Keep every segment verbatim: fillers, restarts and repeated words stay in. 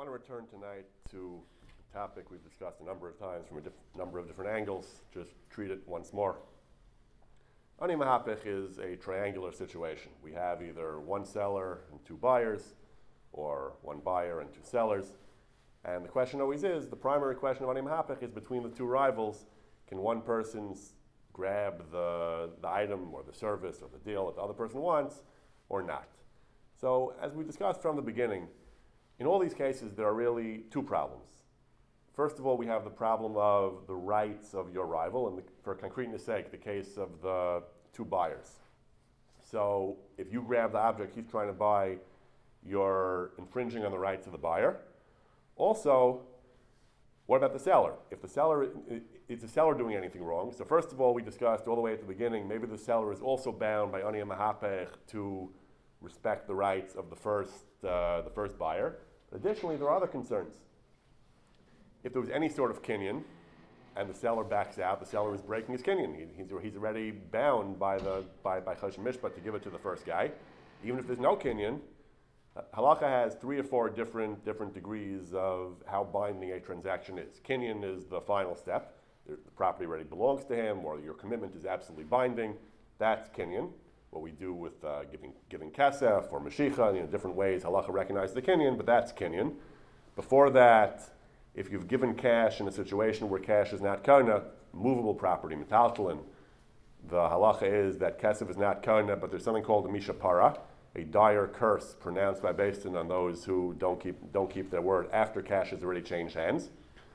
want to return tonight to a topic we've discussed a number of times from a diff- number of different angles. Just treat it once more. Ani Mahapech is a triangular situation. We have either one seller and two buyers, or one buyer and two sellers. And the question always is, the primary question of Ani Mahapech is between the two rivals, can one person grab the, the item or the service or the deal that the other person wants or not? So as we discussed from the beginning, in all these cases there are really two problems. First of all, we have the problem of the rights of your rival, and the, for concreteness sake, the case of the two buyers. So if you grab the object he's trying to buy, you're infringing on the rights of the buyer. Also, what about the seller? If the seller, is the seller doing anything wrong? So first of all, we discussed all the way at the beginning, maybe the seller is also bound by Ani Mahapech to respect the rights of the first, uh, the first buyer. But additionally, there are other concerns. If there was any sort of kinyan, and the seller backs out, the seller is breaking his kinyan. He, he's, he's already bound by the by by Choshen Mishpat to give it to the first guy. Even if there's no kinyan, Halacha has three or four different different degrees of how binding a transaction is. Kinyan is the final step. The, the property already belongs to him, or your commitment is absolutely binding. That's kinyan. What we do with uh, giving giving kesef or mashicha, you know, different ways Halacha recognizes the kinyan, but that's kinyan. Before that, if you've given cash in a situation where cash is not kona, movable property, metaltalin, the halacha is that kesef is not kona, but there's something called a mishapara, a dire curse pronounced by Beis Din on those who don't keep don't keep their word after cash has already changed hands.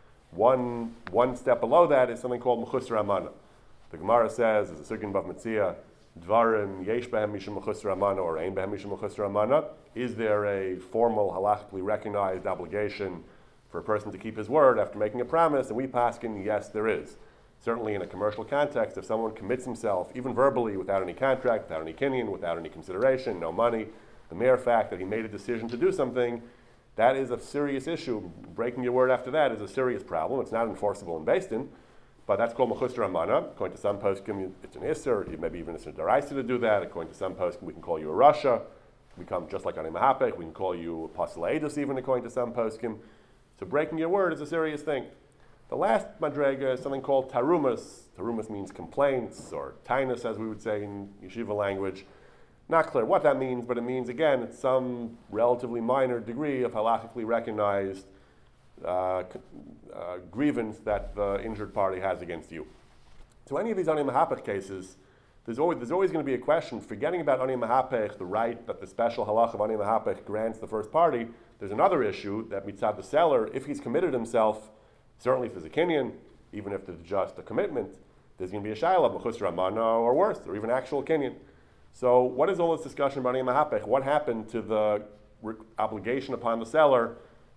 One one step below that is something called mechusar amana. The Gemara says, as a sugin bav metzia, dvarim yesh behem mishum mechusar amana or ein behem mishum mechusar amana. Is there a formal halachically recognized obligation for a person to keep his word after making a promise? And we paskin, yes, there is. Certainly in a commercial context, if someone commits himself, even verbally, without any contract, without any kinyan, without any consideration, no money, the mere fact that he made a decision to do something, that is a serious issue. Breaking your word after that is a serious problem. It's not enforceable in Beis Din, but that's called mechusar amana. According to some poskim, it's an isser, maybe even it's a deraisa to do that. According to some poskim, we can call you a rasha. We come just like Ani Mahapech. We can call you a pasul edus, even according to some poskim. So breaking your word is a serious thing. The last madrega is something called tarumas. Tarumas means complaints, or tainus, as we would say in yeshiva language. Not clear what that means, but it means, again, it's some relatively minor degree of halachically recognized uh, uh, grievance that the injured party has against you. So any of these Ani Mahapech cases, there's always, there's always going to be a question, forgetting about Ani Mahapech, the right that the special halach of Ani Mahapech grants the first party. There's another issue that mitzad the seller, if he's committed himself, certainly if there's a kinyan, even if there's just a commitment, there's going to be a shayla, mechusar amana, or worse, or even actual kinyan. So what is all this discussion about Ani Mahapech? What happened to the re- obligation upon the seller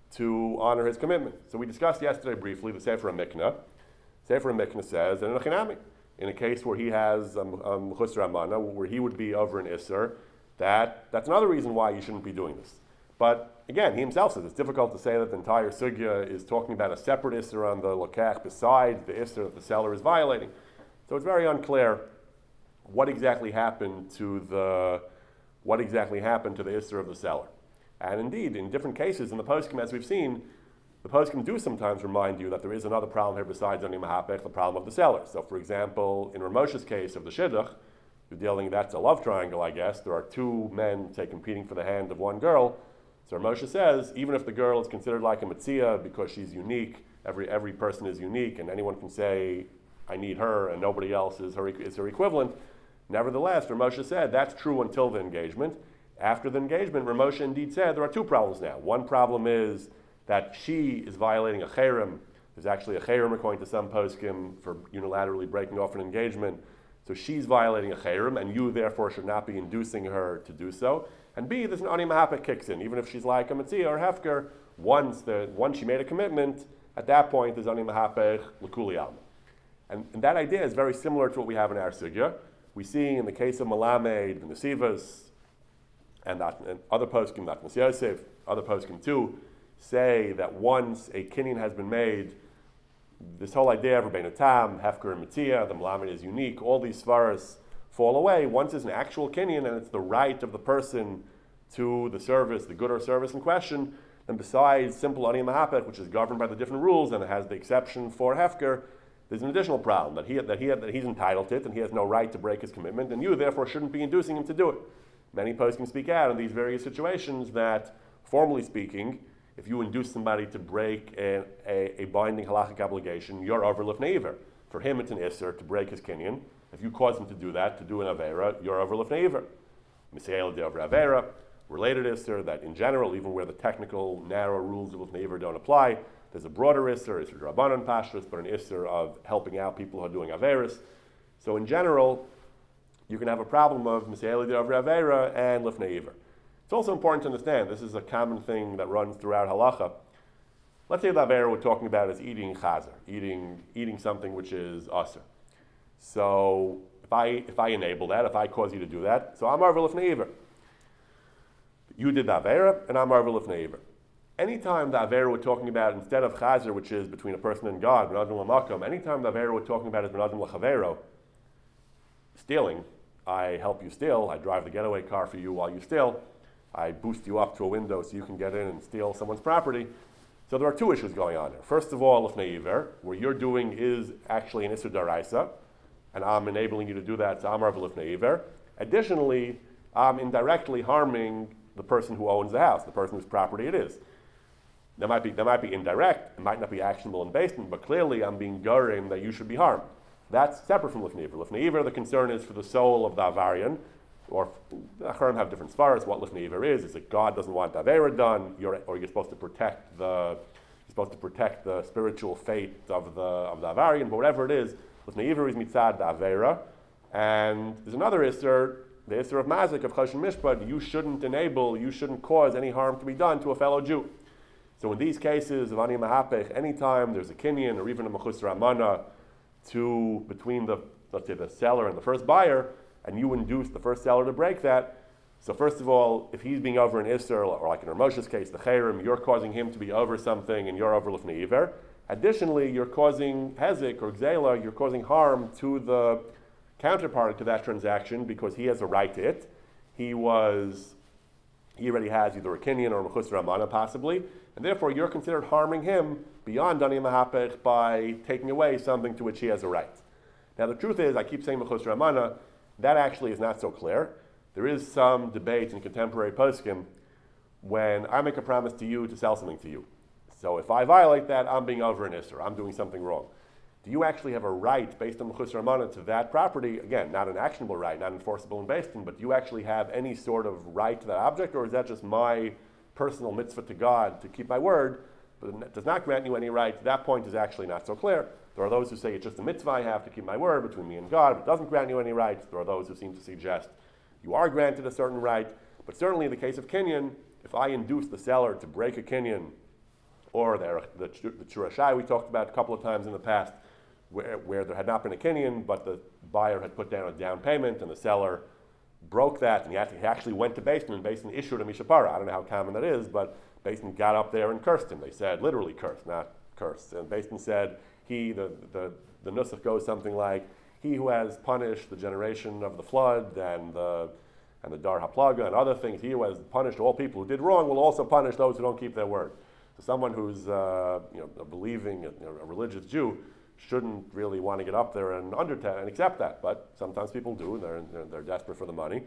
to honor his commitment? So we discussed yesterday briefly the Sefer HaMiknah. Sefer HaMiknah says, in a chinami, in a case where he has um, um, mechusar amana, where he would be over an isser, that that's another reason why you shouldn't be doing this. But again, he himself says it's difficult to say that the entire sugya is talking about a separate isser on the lokach besides the isser that the seller is violating. So it's very unclear what exactly happened to the what exactly happened to the isser of the seller. And indeed, in different cases in the poskim, as we've seen, the poskim do sometimes remind you that there is another problem here besides Ani Mahapech, the problem of the seller. So, for example, in Ramosha's case of the shidduch, you're dealing that's a love triangle, I guess. There are two men, say, competing for the hand of one girl. So Moshe says, even if the girl is considered like a metzia because she's unique, every every person is unique, and anyone can say, I need her, and nobody else is her, is her equivalent. Nevertheless, Moshe said, that's true until the engagement. After the engagement, Moshe indeed said, there are two problems now. One problem is that she is violating a cherem. There's actually a cherem, according to some poskim, for unilaterally breaking off an engagement. So she's violating a cherem, and you therefore should not be inducing her to do so. And B, there's an Ani Mahapech kicks in. Even if she's like a Metzia or Hefker, once the once she made a commitment, at that point there's Ani Mahapech L'Kuli Alma. And, and that idea is very similar to what we have in our Sugya. We see in the case of Malamed, the Nesivas, and, that, and other poskim, that Mas Yosef, other poskim too, say that once a kinyan has been made, this whole idea of Rabbeinu Tam, Hefker and Metzia, the Malamed is unique, all these svaras fall away. Once there's an actual kinyan and it's the right of the person to the service, the good or service in question, then besides simple ani mahapech, which is governed by the different rules and it has the exception for hefker, there's an additional problem that he that he that he's entitled to it and he has no right to break his commitment, and you therefore shouldn't be inducing him to do it. Many poskim speak out in these various situations that, formally speaking, if you induce somebody to break a, a, a binding halachic obligation, you're over lifnei iver. For him, it's an isser to break his kinyan. If you cause him to do that, to do an avera, you're over lifnei iver. Misayel de over avera, related isser, that in general, even where the technical, narrow rules of lifnei iver don't apply, there's a broader isser, isser drabanan pashtus, but an isser of helping out people who are doing averis. So in general, you can have a problem of misayel de over avera and lifnei iver. It's also important to understand, this is a common thing that runs throughout halacha. Let's say the avera we're talking about is eating chazer, eating eating something which is aser. So if I if I enable that, if I cause you to do that, so I'm over lifnei iver. You did the avera, and I'm over lifnei iver. Anytime the avera we're talking about, instead of chazer, which is between a person and God, ben adam l'makom, anytime the avera we're talking about is ben adam l'chavero, stealing, I help you steal, I drive the getaway car for you while you steal, I boost you up to a window so you can get in and steal someone's property. So there are two issues going on there. First of all, lifnei iver, where you're doing is actually an issur daraisa, and I'm enabling you to do that, so I'm over lifnei iver. Additionally, I'm indirectly harming the person who owns the house, the person whose property it is. That might be that might be indirect, it might not be actionable in basement, but clearly I'm being gorim that you should be harmed. That's separate from lifnei iver. Lifnei iver, the concern is for the soul of the avarian, or the Acharon have different svaras. What lifnei iver is is that God doesn't want the avera done, you're, or you're supposed to protect the you're supposed to protect the spiritual fate of the of the avarian. But whatever it is, lifnei iver is mitzad the avera, and there's another isser, the isser of mazik of choshen mishpad. You shouldn't enable, you shouldn't cause any harm to be done to a fellow Jew. So in these cases of ani mahapech, anytime there's a kinyan or even a mechus ramana to between the let's say the seller and the first buyer, and you induce the first seller to break that. So first of all, if he's being over an isser, or like in Ramosha's case, the chayrim, you're causing him to be over something and you're over lifnei iver. Additionally, you're causing hezik or gzela, you're causing harm to the counterpart to that transaction because he has a right to it. He was, he already has either a kinyan or a mechus ramana possibly, and therefore you're considered harming him beyond ani mahapech by taking away something to which he has a right. Now the truth is, I keep saying mechus ramana, that actually is not so clear. There is some debate in contemporary poskim when I make a promise to you to sell something to you. So if I violate that, I'm being over an isser, I'm doing something wrong. Do you actually have a right based on mechus ramana to that property? Again, not an actionable right, not enforceable in Beis Din, but do you actually have any sort of right to that object, or is that just my personal mitzvah to God to keep my word, but it does not grant you any right? That point is actually not so clear. There are those who say it's just a mitzvah I have to keep my word between me and God, but it doesn't grant you any rights. There are those who seem to suggest you are granted a certain right, but certainly in the case of kinyan, if I induce the seller to break a kinyan, or the, the, the churashai we talked about a couple of times in the past, where, where there had not been a kinyan, but the buyer had put down a down payment and the seller broke that, and he actually, he actually went to Beis Din, and Beis Din issued a mishapara. I don't know how common that is, but Beis Din got up there and cursed him. They said, literally cursed, not cursed. And Beis Din said, he, the, the, the nusach goes something like, he who has punished the generation of the flood and the and the dar haplaga and other things, he who has punished all people who did wrong will also punish those who don't keep their word. So someone who's uh, you know, a believing, you know, a religious Jew shouldn't really want to get up there and undertake and accept that, but sometimes people do. They're they're, they're desperate for the money,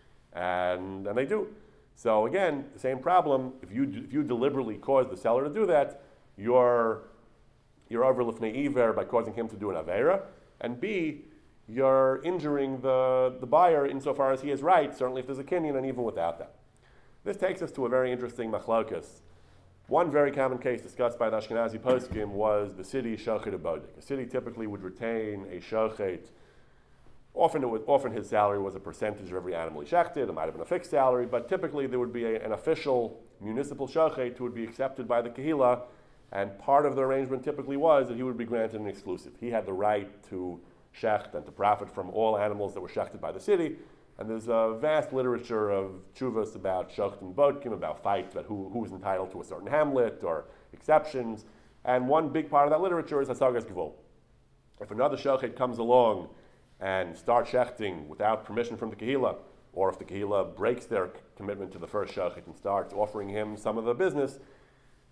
and and they do. So again, the same problem. If you if you deliberately cause the seller to do that, you're you're over lifnei iver by causing him to do an avera, and B, you're injuring the, the buyer insofar as he has rights, certainly if there's a kinyan, and even without that. This takes us to a very interesting machlokas. One very common case discussed by the Ashkenazi poskim was the city shochet abodik. A city typically would retain a shochet. Often, it was, often his salary was a percentage of every animal he shechted. It might have been a fixed salary, but typically there would be a, an official municipal shochet who would be accepted by the kehila, and part of the arrangement typically was that he would be granted an exclusive. He had the right to shecht and to profit from all animals that were shechted by the city. And there's a vast literature of tshuvas about shecht and bodkim, about fights about who, who is entitled to a certain hamlet or exceptions. And one big part of that literature is hasagas gevul. If another shochet comes along and starts shechting without permission from the kehila, or if the kehila breaks their commitment to the first shochet and starts offering him some of the business,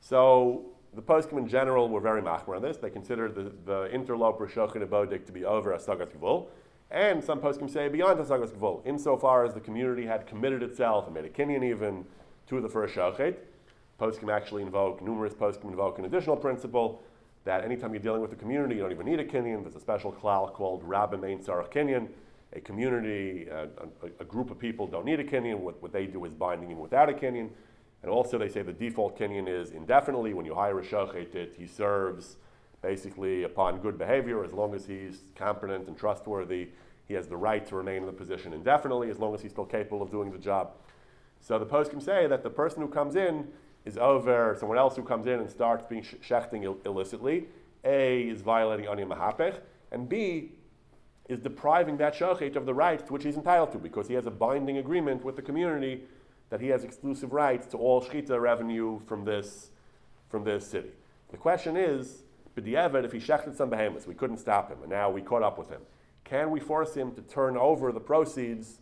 So the poskim in general were very machmir on this. They considered the, the interloper shochet abodik to be over asagas gevul. And some poskim say beyond asagas gevul, insofar as the community had committed itself and made a kinyan even to the first shochet. Poskim actually invoke, numerous poskim invoke an additional principle that anytime you're dealing with a community, you don't even need a kinyan. There's a special klal called Rabbim Ein Sarach Kinyan. A community, a, a, a group of people don't need a kinyan. What, what they do is binding even without a kinyan. And also they say the default kinyan is indefinitely. When you hire a shochet, he serves basically upon good behavior. As long as he's competent and trustworthy, he has the right to remain in the position indefinitely, as long as he's still capable of doing the job. So the poskim say that the person who comes in is over someone else who comes in and starts being sh- shechting Ill- illicitly. A, is violating Ani Mahapech, and B, is depriving that shochet of the rights to which he's entitled to, because he has a binding agreement with the community that he has exclusive rights to all shechita revenue from this, from this city. The question is, b'diavad, if he shechted some behemoths, we couldn't stop him, and now we caught up with him. Can we force him to turn over the proceeds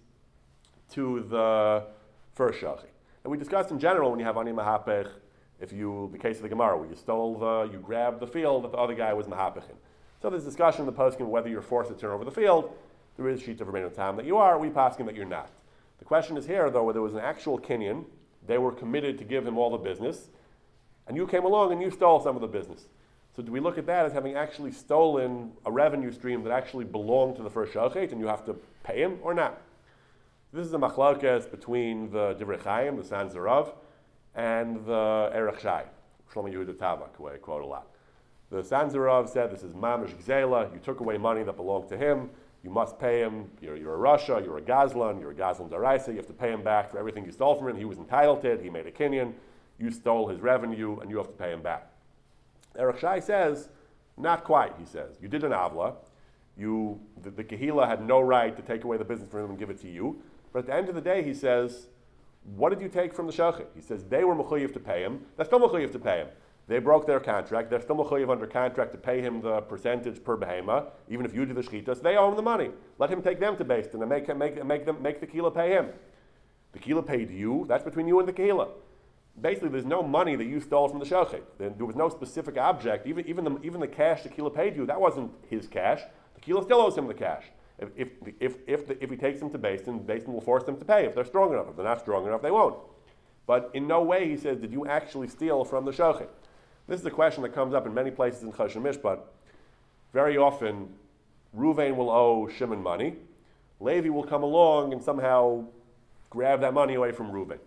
to the first shochet? And we discussed in general when you have ani mahapech, if you, the case of the Gemara, where you stole the, you grabbed the field that the other guy was mahapechin. So there's discussion in the poskim whether you're forced to turn over the field. There is sheet of remaining time that you are. We poskim that you're not. The question is here, though, where there was an actual kinyan, they were committed to give him all the business, and you came along and you stole some of the business. So do we look at that as having actually stolen a revenue stream that actually belonged to the first shochet, and you have to pay him or not? This is a machlokes between the Divrei Chaim, the San Zerav, and the Erech Shai, Shlomo Yehuda Tabak, who I quote a lot. The San Zerav said this is mamish gzela. You took away money that belonged to him. You must pay him. You're, you're a Rasha, you're a Gazlan, you're a Gazlan Daraisa. You have to pay him back for everything you stole from him. He was entitled to it. He made a kinyan. You stole his revenue, and you have to pay him back. Erech Shai says, not quite, he says. You did an avla. You, the, the Kehila had no right to take away the business from him and give it to you. But at the end of the day, he says, what did you take from the shochet? He says, they were mechuyev to pay him. They're still mechuyev to pay him. They broke their contract. They're still mechuyev under contract to pay him the percentage per behema, even if you do the shchitas. They owe him the money. Let him take them to Beis Din and make, make, make, them, make the Kehila pay him. The Kehila paid you. That's between you and the Kehila. Basically, there's no money that you stole from the shochet. There was no specific object. Even, even, the, even the cash the Kehila paid you, that wasn't his cash. The Kehila still owes him the cash. If if if if, the, if he takes them to Beis Din, Beis Din will force them to pay if they're strong enough. If they're not strong enough, they won't. But in no way, he says, did you actually steal from the shochet? This is a question that comes up in many places in Choshen Mishpat. Very often, Ruvain will owe Shimon money. Levi will come along and somehow grab that money away from Ruvain.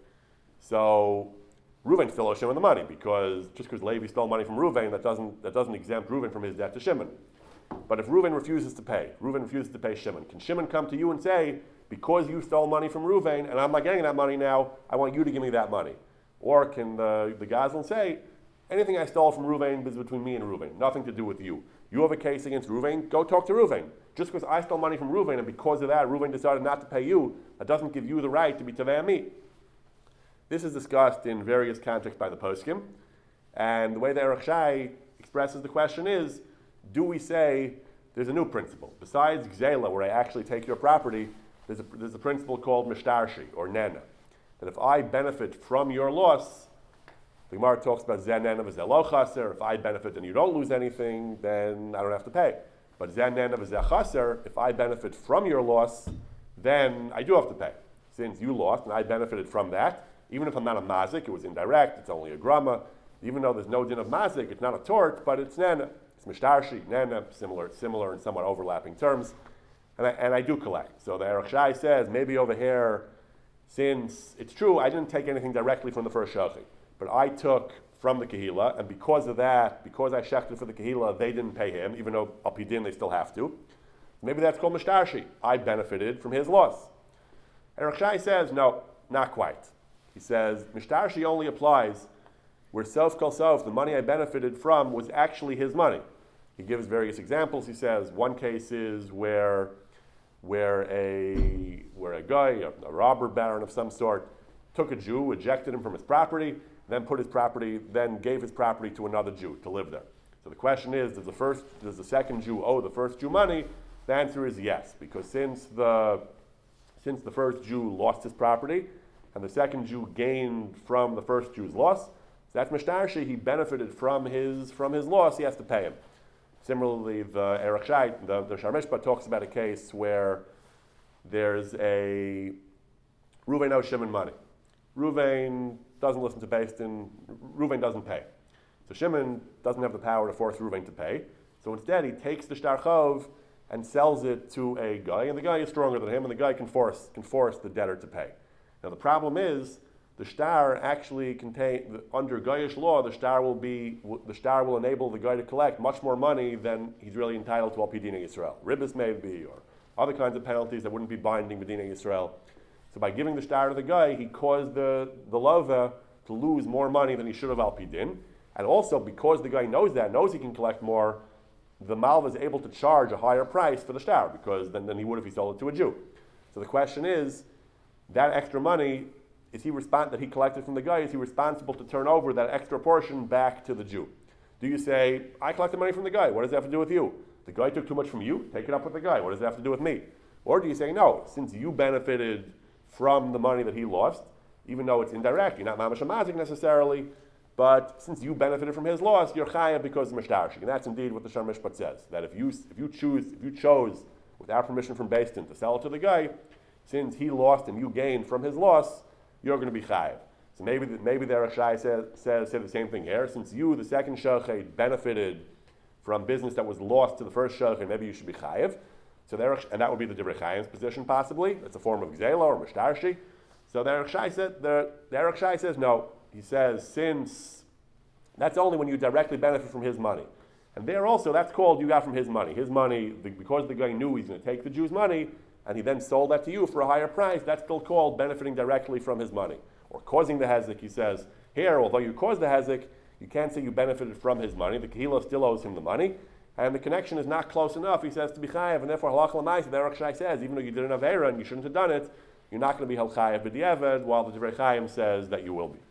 So Ruvain still owes Shimon the money, because just because Levi stole money from Ruvain, that doesn't that doesn't exempt Ruvain from his debt to Shimon. But if Reuven refuses to pay, Reuven refuses to pay Shimon, can Shimon come to you and say, because you stole money from Reuven and I'm not getting that money now, I want you to give me that money? Or can the, the Gazlan say, anything I stole from Reuven is between me and Reuven, nothing to do with you. You have a case against Reuven, go talk to Reuven. Just because I stole money from Reuven and because of that Reuven decided not to pay you, that doesn't give you the right to be Tavei me. This is discussed in various contexts by the poskim, and the way the Erech Shai expresses the question is, do we say there's a new principle? Besides Gzela, where I actually take your property, there's a, there's a principle called Mishtarshi, or Nena. That if I benefit from your loss, the Gemara talks about Zen Nena v'Zeh Chaser. If I benefit and you don't lose anything, then I don't have to pay. But Zen Nena v'Zeh Chaser, if I benefit from your loss, then I do have to pay. Since you lost and I benefited from that, even if I'm not a mazik, it was indirect, it's only a grama. Even though there's no din of mazik, it's not a tort, but it's Nena. Mishtarshi, Nena, similar, similar and somewhat overlapping terms, and I, and I do collect. So the Erech Shai says, maybe over here, since it's true, I didn't take anything directly from the first shochet, but I took from the Kehila, and because of that, because I shechted for the Kehila, they didn't pay him, even though al pi din they still have to. Maybe that's called Mishtarshi. I benefited from his loss. Erech Shai says, no, not quite. He says, Mishtarshi only applies where sof kol sof, the money I benefited from was actually his money. He gives various examples. He says one case is where, where a where a guy, a, a robber baron of some sort, took a Jew, ejected him from his property, then put his property, then gave his property to another Jew to live there. So the question is, does the first, does the second Jew owe the first Jew money? The answer is yes, because since the since the first Jew lost his property, and the second Jew gained from the first Jew's loss, that's Mishtarshi, he benefited from his from his loss, he has to pay him. Similarly, the Erech Shai, the, the Shar Mishpat talks about a case where there's a Ruvain owes Shimon money. Ruvain doesn't listen to Beis Din, Ruvain doesn't pay. So Shimon doesn't have the power to force Ruvain to pay. So instead, he takes the Shtar Chov and sells it to a guy, and the guy is stronger than him, and the guy can force can force the debtor to pay. Now the problem is, the shtar actually contain under Goyish law, the shtar will be the shtar will enable the guy to collect much more money than he's really entitled to al pi Dinei Yisrael. Ribbis maybe, or other kinds of penalties that wouldn't be binding B'Dinei Yisrael. So by giving the shtar to the guy, he caused the the lova to lose more money than he should have al pi din, and also because the guy knows that, knows he can collect more, the malva is able to charge a higher price for the shtar because than, than he would if he sold it to a Jew. So the question is, that extra money, is he respond that he collected from the guy? Is he responsible to turn over that extra portion back to the Jew? Do you say, I collected money from the guy, what does that have to do with you? The guy took too much from you, take it up with the guy, what does that have to do with me? Or do you say, no, since you benefited from the money that he lost, even though it's indirect, you're not mamash hamazik necessarily, but since you benefited from his loss, you're chayav because of mishtarshik. And that's indeed what the Shar Mishpat says, that if you if you choose, if you chose without permission from Beis Din to sell it to the guy, since he lost and you gained from his loss, you're going to be chayav. So maybe the, maybe the Erech Shai says, says say the same thing here. Since you, the second shochet, benefited from business that was lost to the first shochet, maybe you should be chayav. So the Erech, and that would be the Divrei Chaim's position possibly. It's a form of gzela or mishtarshi. So the Erech Shai said the, the Erech Shai says no. He says since that's only when you directly benefit from his money, and there also that's called you got from his money. His money the, because the guy knew he's going to take the Jew's money, and he then sold that to you for a higher price. That's still called benefiting directly from his money or causing the hezek. He says here, although you caused the hezek, you can't say you benefited from his money. The kahila still owes him the money, and the connection is not close enough. He says to be chayav, and therefore halach l'maisa. The Erech Shai says even though you did an avera and you shouldn't have done it, you're not going to be hal chayav b'diavad, while the Divrei Chaim says that you will be.